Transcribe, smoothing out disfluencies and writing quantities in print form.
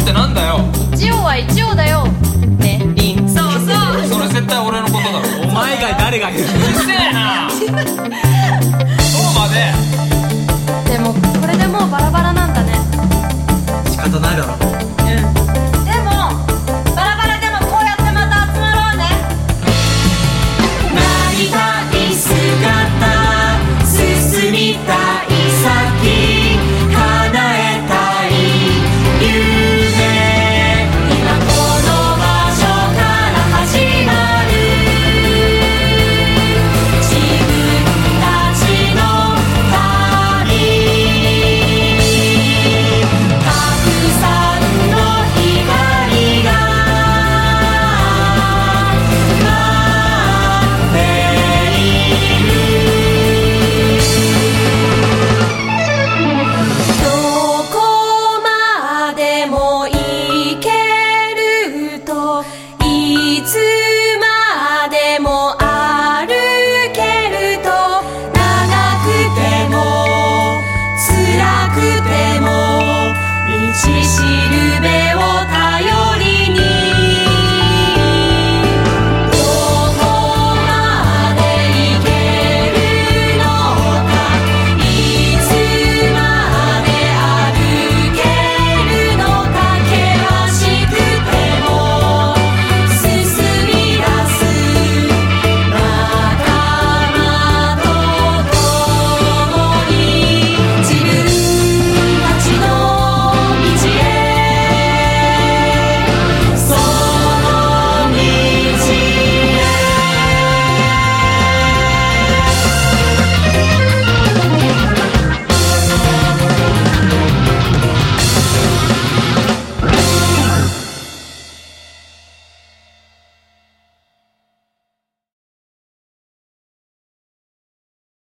ってなんだよ。 一応は一応だよね。リン、そうそう、 それ絶対俺のことだろ。 お前以外誰が言う。 うるせえな。そうまで。 でもこれでもうバラバラなんだね。 仕方ないだろ。